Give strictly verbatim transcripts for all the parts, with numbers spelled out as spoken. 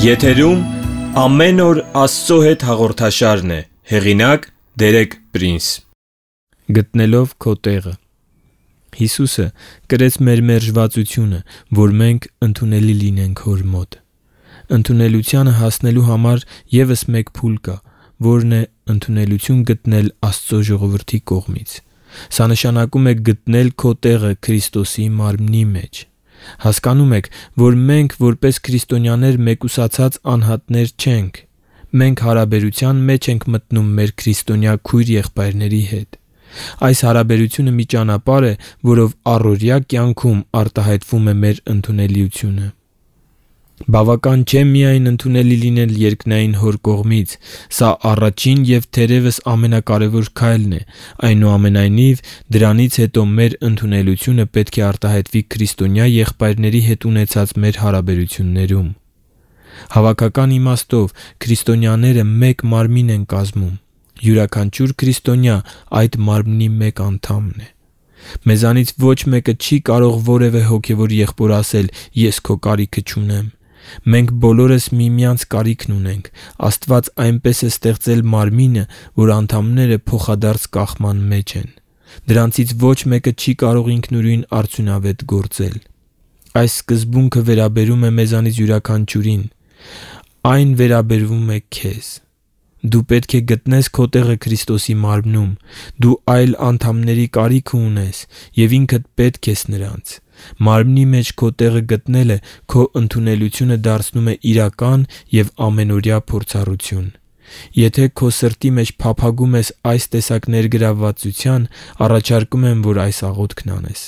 Եթերում ամեն օր Աստծո հետ հաղորդաշարն է, հեղինակ Դերեկ Պրինս։ Գտնելով քո տեղը։ Հիսուսը կրեց մեր մերժվածությունը, որ մենք ընդունելի լինենք Հոր մոտ։ Ընդունելությանը հասնելու համար ևս մեկ փուլ կա, որն է ընդունելություն գտնել Աստծո ժողովրդի կողմից։ Սա նշանակում է գտնել քո տեղը Քրիստոսի մարմնի մեջ։ Հասկանում եք, որ մենք որպես քրիստոնյաներ մեկուսացած անհատներ չենք։ Մենք հարաբերության մեջ ենք մտնում մեր քրիստոնյա քույր եղբայրների հետ։ Այս հարաբերությունը մի ճանապարհ է, որով առօրյա կյանքում արտահայտվում է մեր ընդունելությունը։ Բավական չէ միայն ընդունելի լինել երկնային Հոր կողմից, սա առաջին և թերևս ամենակարևոր քայլն է, այնուամենայնիվ դրանից հետո մեր ընդունելությունը պետք է արտահայտվի քրիստոնյա եղբայրների հետ ունեցած մեր հարաբերություններում։ Հավաքական իմաստով քրիստոնյաները մեկ մարմին են կազմում։ Յուրաքանչյուր քրիստոնյա այդ մարմնի մեկ անդամն է։ Մեզանից ոչ մեկը չի կարող որևէ հոգևոր եղբոր ասել՝ ես քո կարիքը չունեմ։ Մենք բոլորս միմյանց կարիքն ունենք։ Աստված այնպես է ստեղծել մարմինը, որ անդամները փոխադարձ կախման մեջ են։ Դրանցից ոչ մեկը չի կարող ինքնուրույն արդյունավետ գործել։ Այս սկզբունքը վերաբերում է մեզանից յուրաքանչյուրին։ Այն վերաբերվում է քեզ։ Դու պետք է գտնես քո տեղը Քրիստոսի մարմնում։ Դու այլ անդամների կարիքը ունես և ինքդ պետք ես նրանց։ Մարմնի մեջ քո տեղը գտնելը քո ընդունելությունը դարձնում է իրական և ամենօրյա փորձառություն։ Եթե քո սրտի մեջ փափագում ես այս տեսակ ներգրավվածության, առաջարկում եմ, որ այս աղոթքն անես.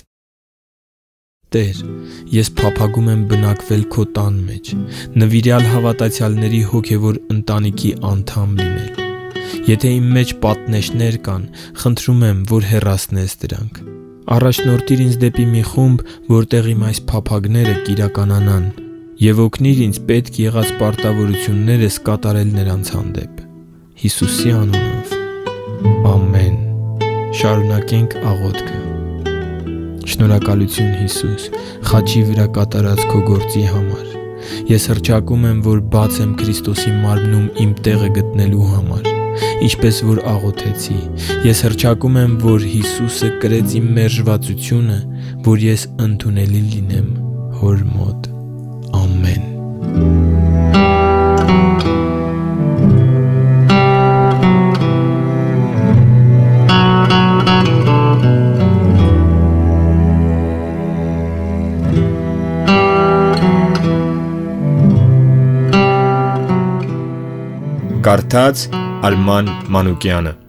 Տեր, ես փափագում եմ բնակվել քո տան մեջ, նվիրյալ հավատացյալների հոգևոր ընտանիքի անդամ լինել։ Եթե իմ մեջ պատնեշներ կան, խնդրում եմ, որ հեռացնես դրանք։ Առաջնորդիր ինձ դեպի մի խումբ, որտեղ իմ այս փափագները կիրականանան, և օգնիր ինձ պետք եղած պարտավորություններս կատարել նրանց հանդեպ։ Հիսուսի անունով։ Ամեն։ Շարունակենք աղոթքը։ Շնորհակալություն Հիսուս, խաչի վրա կատարած քո գործի համար։ Ես հռչակում եմ, որ բաց եմ Քրիստոսի մարմնում իմ տեղը գտնելու համար, ինչպես որ աղոթեցի։ Ես հռչակում եմ, որ Հիսուսը կրեց իմ մերժվածությունը, որ ես ընդունելի լինեմ Հոր մոտ։ Ամեն։ Կարդաց Արման Մանուկյանը։